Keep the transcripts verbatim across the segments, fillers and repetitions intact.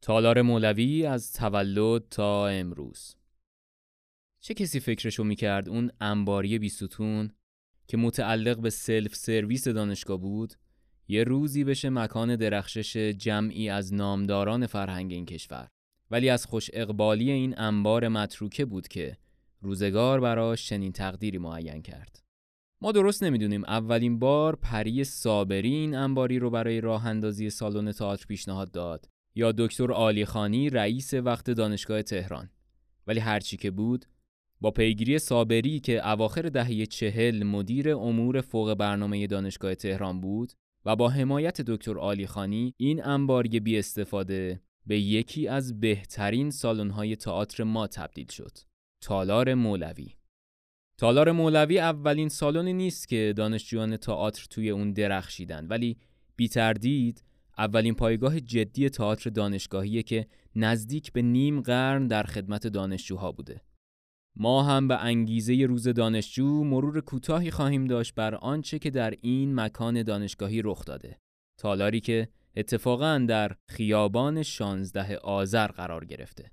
تالار مولوی از تولد تا امروز. چه کسی فکرشو میکرد اون انباری بیستون که متعلق به سلف سرویس دانشگاه بود یه روزی بشه مکان درخشش جمعی از نامداران فرهنگ این کشور؟ ولی از خوش اقبالی این انبار متروکه بود که روزگار براش چنین تقدیری معین کرد. ما درست نمیدونیم اولین بار پری صابری این انباری رو برای راه اندازی سالن تئاتر پیشنهاد داد یا دکتر عالیخانی رئیس وقت دانشگاه تهران. ولی هرچی که بود، با پیگیری صابری که اواخر دهه چهل مدیر امور فوق برنامه دانشگاه تهران بود و با حمایت دکتر عالیخانی، این انباری بی استفاده به یکی از بهترین سالن‌های تئاتر ما تبدیل شد. تالار مولوی. تالار مولوی اولین سالنی نیست که دانشجویان تئاتر توی اون درخشیدن، ولی بی تردید اولین پایگاه جدی تئاتر دانشگاهیه که نزدیک به نیم قرن در خدمت دانشجوها بوده. ما هم به انگیزه روز دانشجو مرور کوتاهی خواهیم داشت بر آنچه که در این مکان دانشگاهی رخ داده. تالاری که اتفاقاً در خیابان شانزده آذر قرار گرفته.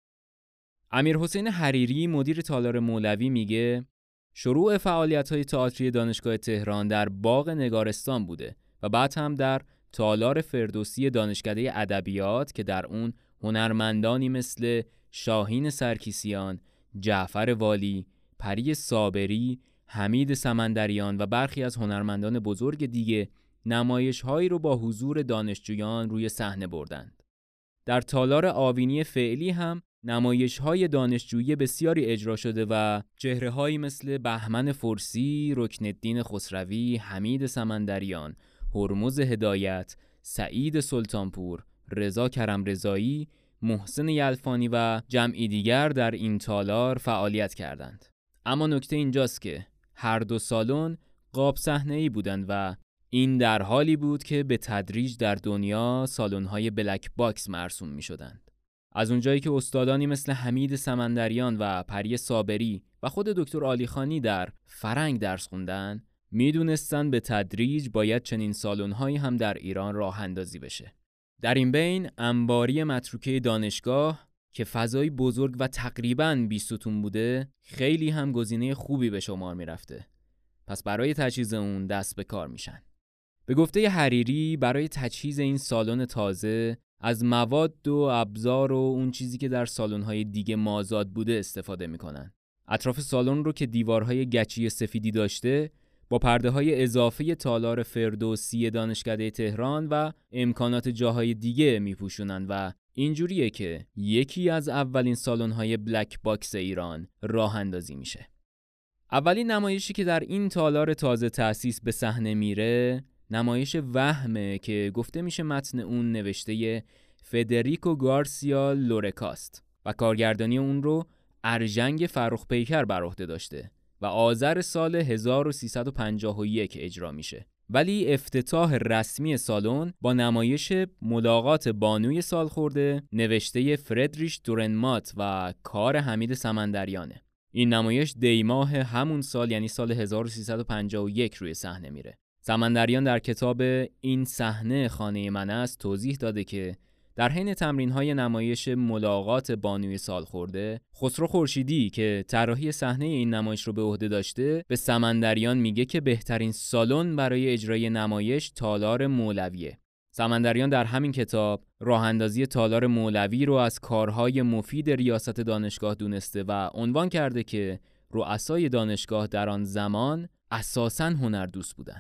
امیرحسین حریری مدیر تالار مولوی میگه شروع فعالیت‌های تئاتری دانشگاه تهران در باغ نگارستان بوده و بعد هم در تالار فردوسی دانشکده ادبیات که در اون هنرمندانی مثل شاهین سرکیسیان، جعفر والی، پری صابری، حمید سمندریان و برخی از هنرمندان بزرگ دیگه نمایش‌هایی رو با حضور دانشجویان روی صحنه بردند. در تالار آوینی فعلی هم نمایش‌های دانشجویی بسیاری اجرا شده و چهره‌هایی مثل بهمن فرسی، رکن‌الدین خسروی، حمید سمندریان، هرمز هدایت، سعید سلطانپور، رضا کرمرضایی، محسن یلفانی و جمعی دیگر در این تالار فعالیت کردند. اما نکته اینجاست که هر دو سالن قاب صحنه‌ای بودند و این در حالی بود که به تدریج در دنیا سالن‌های بلک باکس مرسوم می‌شدند. از اونجایی که استادانی مثل حمید سمندریان و پری صابری و خود دکتر عالیخانی در فرنگ درس خوندن، میدونستن به تدریج باید چنین سالن‌هایی هم در ایران راه اندازی بشه. در این بین انباری متروکه دانشگاه که فضایی بزرگ و تقریباً بیستون بوده، خیلی هم گزینه خوبی به شمار میرفته. پس برای تجهیز اون دست به کار میشن. به گفته حریری برای تجهیز این سالن تازه از مواد و ابزار و اون چیزی که در سالن‌های دیگه مازاد بوده استفاده میکنن. اطراف سالن رو که دیوارهای گچی سفیدی داشته با پرده‌های اضافه تالار فردوسی دانشکده تهران و امکانات جاهای دیگه میپوشونن و اینجوریه که یکی از اولین سالن‌های بلک باکس ایران راه اندازی میشه. اولین نمایشی که در این تالار تازه تأسیس به صحنه میره نمایش وهمه که گفته میشه متن اون نوشته فدریکو گارسیا لورکاست و کارگردانی اون رو ارژنگ فرخ پیکر بر عهده داشته و آذر سال هزار و سیصد و پنجاه و یک اجرا میشه. ولی افتتاح رسمی سالن با نمایش ملاقات بانوی سالخورده نوشته فردریش دورنمات و کار حمید سمندریانه. این نمایش دیماه همون سال یعنی سال هزار و سیصد و پنجاه و یک روی صحنه میره. سمندریان در کتاب این صحنه خانه من است توضیح داده که در حین تمرین‌های نمایش ملاقات بانوی سالخورده، خسرو خورشیدی که طراحی صحنه این نمایش رو به عهده داشته، به سمندریان میگه که بهترین سالن برای اجرای نمایش تالار مولویه. سمندریان در همین کتاب راه اندازی تالار مولوی رو از کارهای مفید ریاست دانشگاه دونسته و عنوان کرده که رؤسای دانشگاه در آن زمان اساساً هنردوست بودند.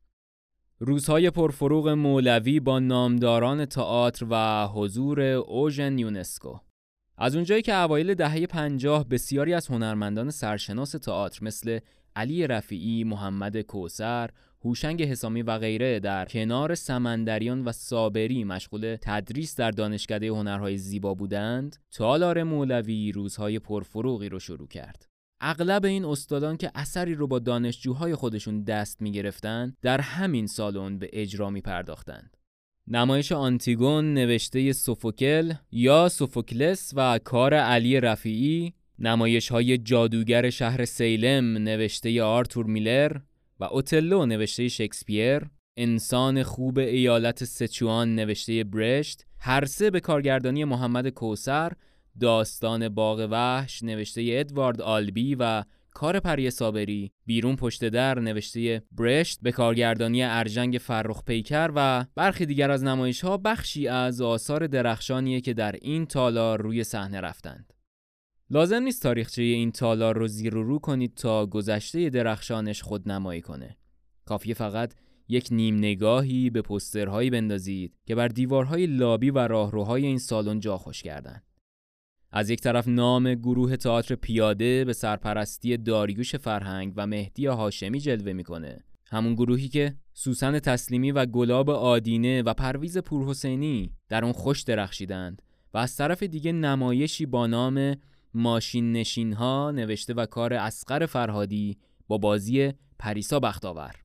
روزهای پرفروغ مولوی با نامداران تئاتر و حضور اوژن یونسکو. از اونجایی که اوایل دهه پنجاه بسیاری از هنرمندان سرشناس تئاتر مثل علی رفیعی، محمد کوثر، هوشنگ حسامی و غیره در کنار سمندریان و صابری مشغول تدریس در دانشکده هنرهای زیبا بودند، تالار مولوی روزهای پرفروغی رو شروع کرد. اغلب این استادان که اثری رو با دانشجوهای خودشون دست می‌گرفتن در همین سالن به اجرا می‌پرداختند. نمایش آنتیگون نوشته سوفوکل یا سوفوکلس و کار علی رفیعی، نمایش‌های جادوگر شهر سیلم نوشته آرتور میلر و اوتلو نوشته شکسپیر، انسان خوب ایالت سچوان نوشته برشت، هر سه به کارگردانی محمد کوثر، داستان باغ وحش نوشته ادوارد آلبی و کار پری صابری، بیرون پشت در نوشته برشت به کارگردانی ارجنگ فرخ پیکر و برخی دیگر از نمایش‌ها بخشی از آثار درخشانیه که در این تالار روی صحنه رفتند. لازم نیست تاریخچه این تالار رو زیر و رو کنید تا گذشته درخشانش خودنمایی کنه. کافیه فقط یک نیم نگاهی به پوسترهایی بندازید که بر دیوارهای لابی و راهروهای این سالن جا خوش کردن. از یک طرف نام گروه تئاتر پیاده به سرپرستی داریوش فرهنگ و مهدی هاشمی جلوه میکنه. همون گروهی که سوسن تسلیمی و گلاب آدینه و پرویز پورحسینی در اون خوش درخشیدند و از طرف دیگه نمایشی با نام ماشین نشین ها نوشته و کار اصغر فرهادی با بازی پریسا بختاور.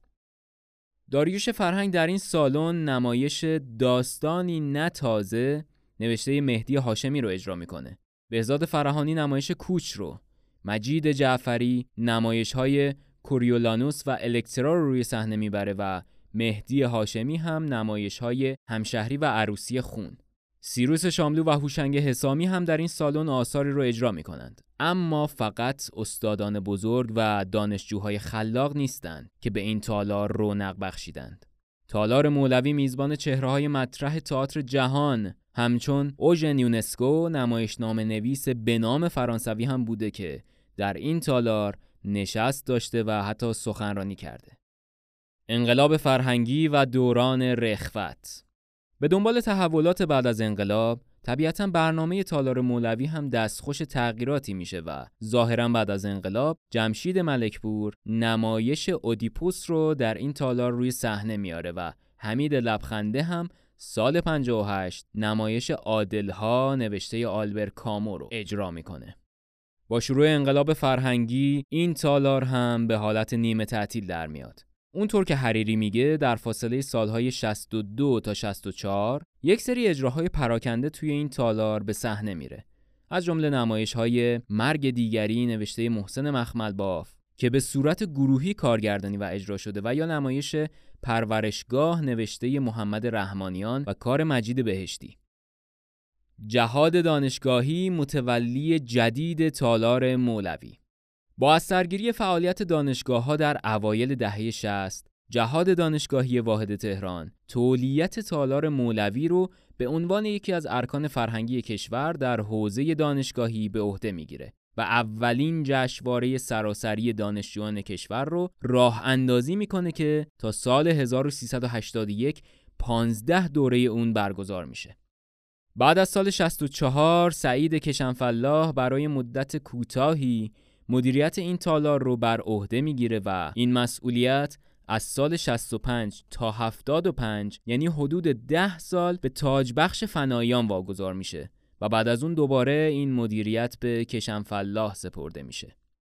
داریوش فرهنگ در این سالن نمایش داستانی نه تازه نوشته مهدی هاشمی رو اجرا میکنه. بهزاد فرهانی نمایش کوچ رو، مجید جعفری نمایش‌های کوریولانوس و الکترا رو روی صحنه میبره و مهدی هاشمی هم نمایش‌های همشهری و عروسی خون. سیروس شاملو و هوشنگ حسامی هم در این سالن آثاری رو اجرا میکنند. اما فقط استادان بزرگ و دانشجوهای خلاق نیستند که به این تالار رونق بخشیدند. تالار مولوی میزبان چهره‌های مطرح تئاتر جهان همچون اوژن یونسکو نمایشنامه نویس به نام فرانسوی هم بوده که در این تالار نشست داشته و حتی سخنرانی کرده. انقلاب فرهنگی و دوران رخوت. به دنبال تحولات بعد از انقلاب طبیعتاً برنامه تالار مولوی هم دستخوش تغییراتی میشه و ظاهراً بعد از انقلاب جمشید ملکپور نمایش اودیپوس رو در این تالار روی صحنه میاره و حمید لبخنده هم سال پنجاه و هشت نمایش عادل‌ها نوشته آلبر کامو رو اجرا میکنه. با شروع انقلاب فرهنگی این تالار هم به حالت نیمه تعطیل در میاد. اونطور که حریری میگه در فاصله سالهای شصت و دو تا شصت و چهار یک سری اجراهای پراکنده توی این تالار به صحنه میره. از جمله نمایش‌های مرگ دیگری نوشته محسن مخملباف که به صورت گروهی کارگردانی و اجرا شده و یا نمایش پرورشگاه نوشته محمد رحمانیان و کار مجید بهشتی. جهاد دانشگاهی متولی جدید تالار مولوی. با از سرگیری فعالیت دانشگاه‌ها در اوایل دهه شصت، جهاد دانشگاهی واحد تهران تولیت تالار مولوی رو به عنوان یکی از ارکان فرهنگی کشور در حوزه دانشگاهی به عهده میگیره و اولین جشنواره سراسری دانشجویان کشور رو راه اندازی میکنه که تا سال هزار و سیصد و هشتاد و یک پانزده دوره اون برگزار میشه. بعد از سال شصت و چهار سعید کشنفلاح برای مدت کوتاهی مدیریت این تالار رو بر عهده میگیره و این مسئولیت از سال شصت و پنج تا هفتاد و پنج یعنی حدود ده سال به تاجبخش فناییان واگذار میشه و بعد از اون دوباره این مدیریت به کشنفلاح سپرده میشه.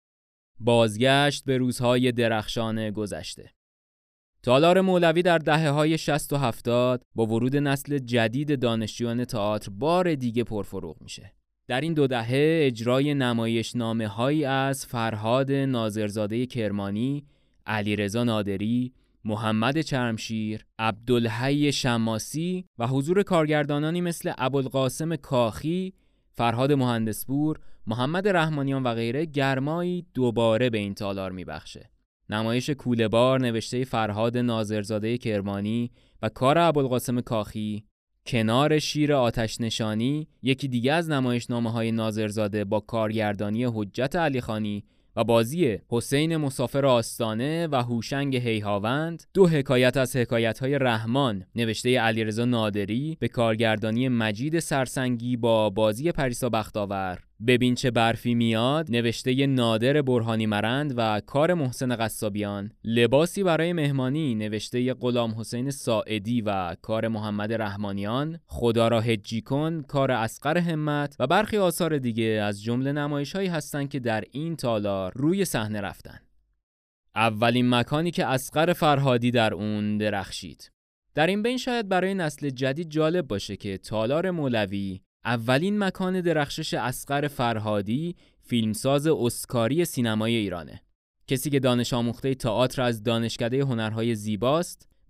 بازگشت به روزهای درخشان گذشته. تالار مولوی در دهه‌های شصت و هفتاد با ورود نسل جدید دانشجویان تئاتر بار دیگه پرفروغ میشه. در این دو دهه اجرای نمایشنامه‌هایی از فرهاد ناظرزاده کرمانی، علیرضا نادری، محمد چرمشیر، عبدالحی شماسی و حضور کارگردانانی مثل ابوالقاسم کاخی، فرهاد مهندسپور، محمد رحمانیان و غیره گرمایی دوباره به این تالار میبخشه. نمایش کوله‌بار نوشته فرهاد ناظرزاده کرمانی و کار ابوالقاسم کاخی کنار شیر آتش نشانی، یکی دیگه از نمایشنامه‌های ناظرزاده با کارگردانی حجت علیخانی و بازی حسین مسافر آستانه و هوشنگ هیهاوند، دو حکایت از حکایت‌های رحمان نوشته علیرضا نادری به کارگردانی مجید سرسنگی با بازی پریسا بختاور، ببین چه برفی میاد نوشته نادر برهانی مرند و کار محسن قصابیان، لباسی برای مهمانی نوشته غلام حسین ساعدی و کار محمد رحمانیان، خدا را حجی کن کار اصغر همت و برخی آثار دیگه از جمله نمایش‌هایی هستند که در این تالار روی صحنه رفتن. اولین مکانی که اصغر فرهادی در اون درخشید. در این بین شاید برای نسل جدید جالب باشه که تالار مولوی اولین مکان درخشش اصغر فرهادی، فیلمساز اسکاری سینمای ایرانه. کسی که دانش آموخته تئاتر از دانشکده هنرهای زیباست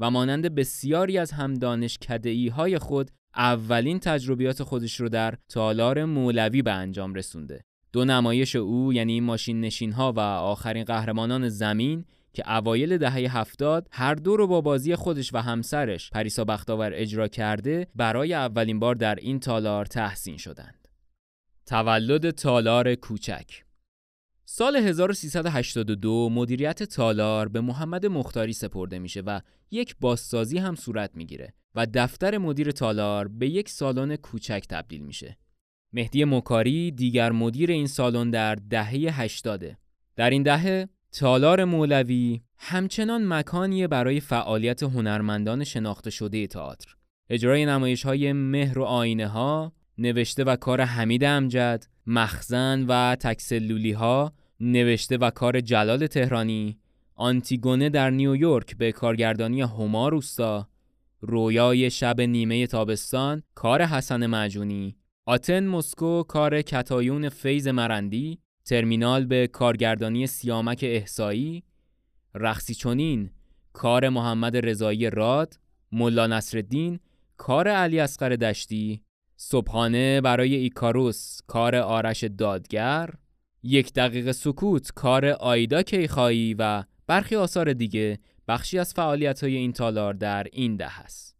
و مانند بسیاری از همدانشکده‌ای های خود اولین تجربیات خودش رو در تالار مولوی به انجام رسونده. دو نمایش او یعنی ماشین نشین ها و آخرین قهرمانان زمین که اوایل دهه هفتاد هر دو رو با بازی خودش و همسرش پریسا بختاور اجرا کرده، برای اولین بار در این تالار تحسین شدند. تولد تالار کوچک. سال هزار و سیصد و هشتاد و دو مدیریت تالار به محمد مختاری سپرده میشه و یک بازسازی هم صورت میگیره و دفتر مدیر تالار به یک سالن کوچک تبدیل میشه. مهدی مکاری دیگر مدیر این سالن در دهه هشتاد. در این دهه تالار مولوی همچنان مکانیه برای فعالیت هنرمندان شناخته شده تئاتر. اجرای نمایش‌های مهر و آینه ها، نوشته و کار حمید امجد، مخزن و تکسلولی ها، نوشته و کار جلال تهرانی، آنتیگونه در نیویورک به کارگردانی هما روستا، رویای شب نیمه تابستان کار حسن معجونی، آتن مسکو کار کتایون فیض مرندی، ترمینال به کارگردانی سیامک احصایی، رقصی چنین کار محمد رضایی راد، ملا نصرالدین کار علی اصغر دشتی، صبحانه برای ایکاروس کار آرش دادگر، یک دقیقه سکوت کار آیدا کیخایی و برخی آثار دیگه بخشی از فعالیت‌های این تالار در این دهه است.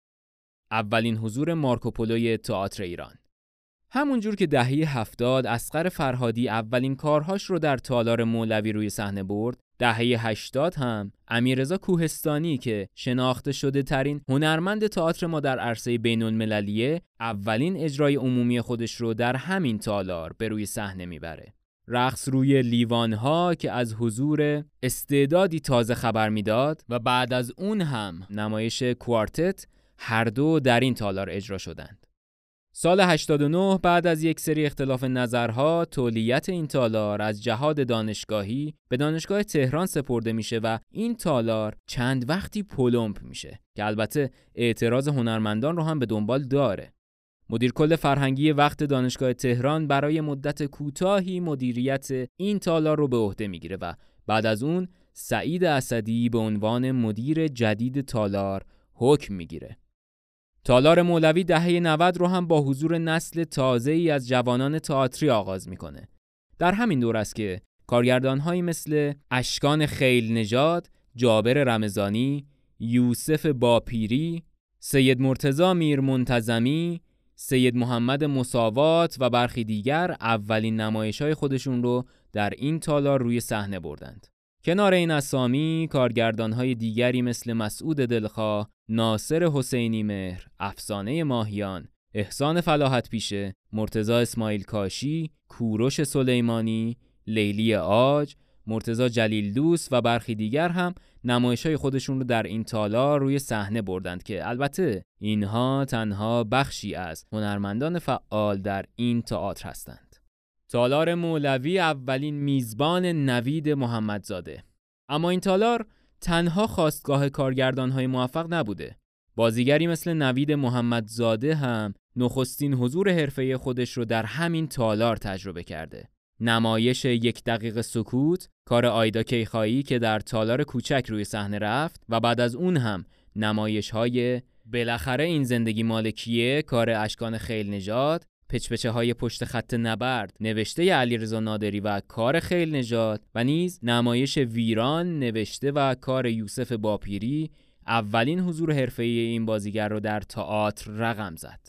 اولین حضور مارکوپولوی تئاتر ایران. همونجور که دهه هفتاد اصغر فرهادی اولین کارهاش رو در تالار مولوی روی صحنه برد، دهه هشتاد هم امیررضا کوهستانی که شناخته شده ترین هنرمند تئاتر ما در عرصه بین المللیه، اولین اجرای عمومی خودش رو در همین تالار به روی صحنه میبره. رقص روی لیوانها که از حضور استعدادی تازه خبر میداد و بعد از اون هم نمایش کوارتت، هر دو در این تالار اجرا شدند. سال هشتاد و نه بعد از یک سری اختلاف نظرها تولیت این تالار از جهاد دانشگاهی به دانشگاه تهران سپرده میشه و این تالار چند وقتی پلمپ میشه که البته اعتراض هنرمندان رو هم به دنبال داره. مدیر کل فرهنگی وقت دانشگاه تهران برای مدت کوتاهی مدیریت این تالار رو به عهده میگیره و بعد از اون سعید اسدی به عنوان مدیر جدید تالار حکم میگیره. تالار مولوی دهه نود رو هم با حضور نسل تازه‌ای از جوانان تئاتری آغاز میکنه. در همین دور است که کارگردان‌هایی مثل اشکان خیل نژاد، جابر رمضانی، یوسف باپیری، سید مرتضی میر منتظمی، سید محمد مساوات و برخی دیگر اولین نمایش‌های خودشون رو در این تالار روی صحنه بردند. کنار این اسامی کارگردان‌های دیگری مثل مسعود دلخواه، ناصر حسینی مهر، افسانه ماهیان، احسان فلاحت پیشه، مرتضی اسماعیل کاشی، کوروش سلیمانی، لیلی عاج، مرتضی جلیل دوست و برخی دیگر هم نمایش‌های خودشون رو در این تالار روی صحنه بردند که البته اینها تنها بخشی از هنرمندان فعال در این تئاتر هستند. تالار مولوی اولین میزبان نوید محمدزاده. اما این تالار تنها خواستگاه کارگردان‌های موفق نبوده. بازیگری مثل نوید محمدزاده هم نخستین حضور حرفه‌ای خودش رو در همین تالار تجربه کرده. نمایش یک دقیقه سکوت کار آیدا کیخایی که در تالار کوچک روی صحنه رفت و بعد از اون هم نمایش‌های بالاخره این زندگی مالکیه کار اشکان خیل نژاد، پچپچه های پشت خط نبرد نوشته علیرضا نادری و کار خیل نژاد و نیز نمایش ویران نوشته و کار یوسف باپیری اولین حضور حرفه‌ای این بازیگر رو در تئاتر رقم زد.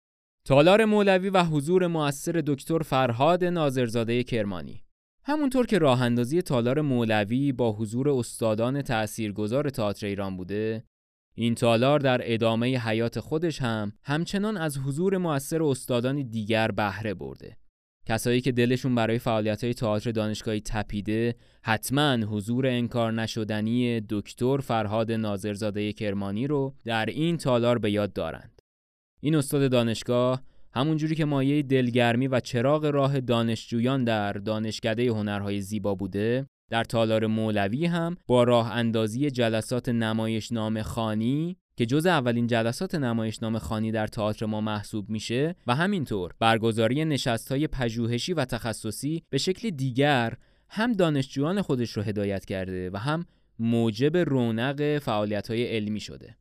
تالار مولوی و حضور مؤثر دکتر فرهاد ناظرزاده کرمانی. همونطور که راه اندازی تالار مولوی با حضور استادان تاثیرگذار تئاتر ایران بوده، این تالار در ادامه حیات خودش هم همچنان از حضور مؤثر استادان دیگر بهره برده. کسایی که دلشون برای فعالیت‌های تئاتر دانشگاهی تپیده، حتما حضور انکار نشدنی دکتر فرهاد ناظرزاده کرمانی رو در این تالار به یاد دارند. این استاد دانشگاه همونجوری که مایه دلگرمی و چراغ راه دانشجویان در دانشکده هنرهای زیبا بوده، در تالار مولوی هم با راه اندازی جلسات نمایشنامه خوانی که جز اولین جلسات نمایشنامه خوانی در تئاتر ما محسوب میشه و همینطور برگزاری نشست‌های پژوهشی و تخصصی به شکل دیگر هم دانشجویان خودش رو هدایت کرده و هم موجب رونق فعالیت‌های علمی شده.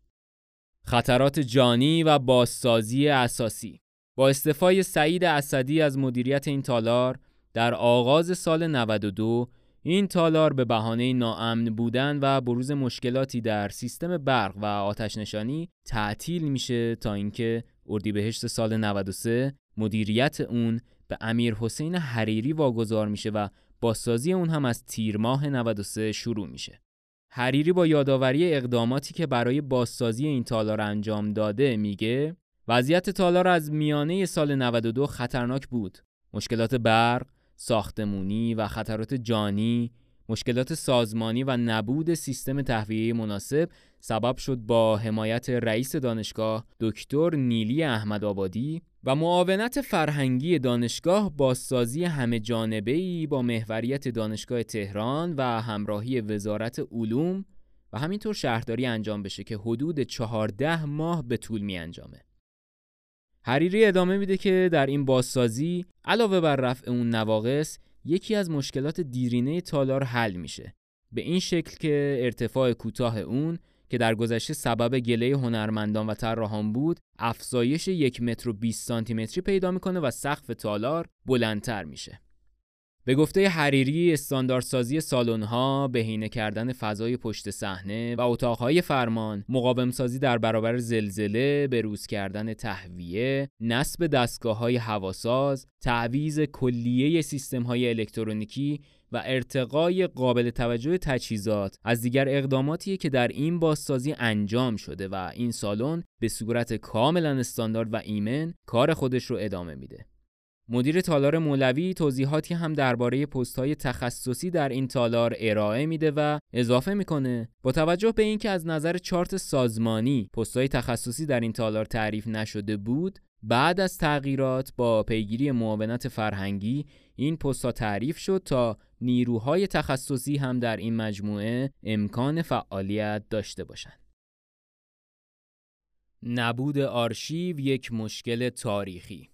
خطرات جانی و بازسازی اساسی. با استعفای سعید اسدی از مدیریت این تالار در آغاز سال نود و دو، این تالار به بهانه ناامن بودن و بروز مشکلاتی در سیستم برق و آتش نشانی تعطیل میشه تا اینکه اردیبهشت سال نود و سه مدیریت اون به امیر حسین حریری واگذار میشه و بازسازی اون هم از تیر ماه نود و سه شروع میشه. حریری با یادآوری اقداماتی که برای بازسازی این تالار انجام داده میگه وضعیت تالار از میانه سال نود و دو خطرناک بود. مشکلات برق، ساختمونی و خطرات جانی، مشکلات سازمانی و نبود سیستم تهویه مناسب سبب شد با حمایت رئیس دانشگاه دکتر نیلی احمدآبادی و معاونت فرهنگی دانشگاه بازسازی همه جانبه‌ای با محوریت دانشگاه تهران و همراهی وزارت علوم و همینطور شهرداری انجام بشه که حدود چهارده ماه به طول می انجامه. حریری ادامه میده که در این بازسازی علاوه بر رفع اون نواقص یکی از مشکلات دیرینه تالار حل میشه، به این شکل که ارتفاع کوتاه اون که در گذشته سبب گله هنرمندان و طراحان بود افزایش یک متر و بیست سانتی متری پیدا میکنه و سقف تالار بلندتر میشه. به گفته حریری استانداردسازی سالن‌ها، بهینه کردن فضای پشت صحنه و اتاق‌های فرمان، مقاوم‌سازی در برابر زلزله، بروز کردن تهویه، نصب دستگاه‌های هواساز، تعویض کلیه سیستم‌های الکترونیکی و ارتقای قابل توجه تجهیزات از دیگر اقداماتیه که در این بازسازی انجام شده و این سالن به صورت کاملا استاندارد و ایمن کار خودش رو ادامه میده. مدیر تالار مولوی توضیحاتی هم درباره پست‌های تخصصی در این تالار ارائه میده و اضافه میکنه با توجه به اینکه از نظر چارت سازمانی پست‌های تخصصی در این تالار تعریف نشده بود، بعد از تغییرات با پیگیری معاونت فرهنگی این پست‌ها تعریف شد تا نیروهای تخصصی هم در این مجموعه امکان فعالیت داشته باشند. نبود آرشیو یک مشکل تاریخی.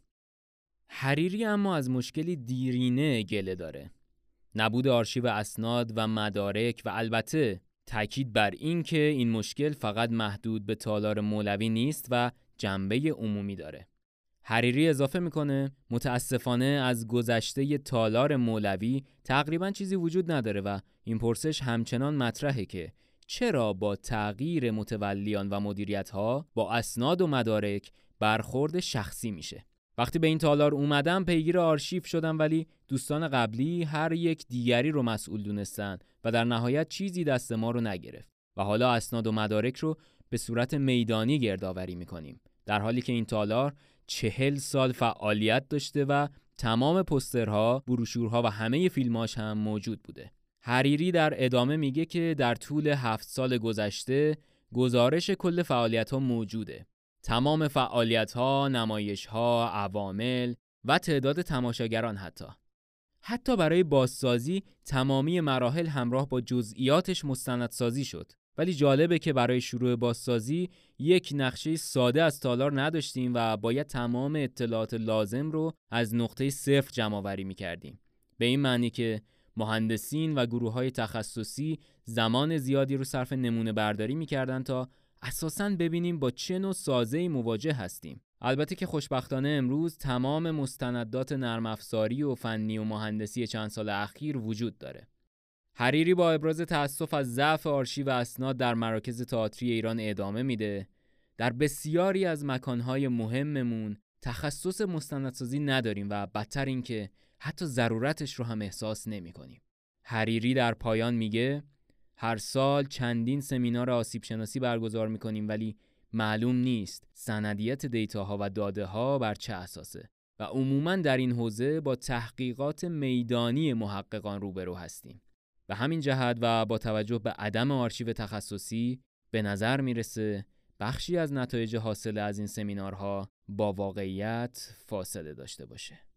حریری اما از مشکلی دیرینه گله داره. نبود آرشیو اسناد و مدارک و البته تاکید بر این که این مشکل فقط محدود به تالار مولوی نیست و جنبه عمومی داره. حریری اضافه میکنه متاسفانه از گذشته تالار مولوی تقریبا چیزی وجود نداره و این پرسش همچنان مطرحه که چرا با تغییر متولیان و مدیریت‌ها با اسناد و مدارک برخورد شخصی میشه. وقتی به این تالار اومدم پیگیر آرشیو شدم ولی دوستان قبلی هر یک دیگری رو مسئول دونستن و در نهایت چیزی دست ما رو نگرفت و حالا اسناد و مدارک رو به صورت میدانی گردآوری میکنیم، در حالی که این تالار چهل سال فعالیت داشته و تمام پوسترها، بروشورها و همه فیلماش هم موجود بوده. حریری در ادامه میگه که در طول هفت سال گذشته گزارش کل فعالیت‌ها موجوده. تمام فعالیت‌ها، نمایش‌ها، عوامل و تعداد تماشاگران حتی. حتی برای بازسازی تمامی مراحل همراه با جزئیاتش مستندسازی شد. ولی جالبه که برای شروع بازسازی یک نقشه ساده از تالار نداشتیم و باید تمام اطلاعات لازم رو از نقطه صفر جمع آوری می‌کردیم. به این معنی که مهندسین و گروه‌های تخصصی زمان زیادی رو صرف نمونه برداری می‌کردن تا اساساً ببینیم با چه نوع سازه‌ای مواجه هستیم. البته که خوشبختانه امروز تمام مستندات نرم افزاری و فنی و مهندسی چند سال اخیر وجود داره. حریری با ابراز تأسف از ضعف آرشیو اسناد در مراکز تئاتری ایران ادامه میده. در بسیاری از مکانهای مهممون تخصص مستندسازی نداریم و بدتر این که حتی ضرورتش رو هم احساس نمی کنیم. حریری در پایان میگه هر سال چندین سمینار آسیب شناسی برگزار میکنیم ولی معلوم نیست سندیت دیتاها و داده ها بر چه اساسه و عموماً در این حوزه با تحقیقات میدانی محققان روبرو هستیم. به همین جهت و با توجه به عدم آرشیو تخصصی به نظر میرسه بخشی از نتایج حاصل از این سمینارها با واقعیت فاصله داشته باشه.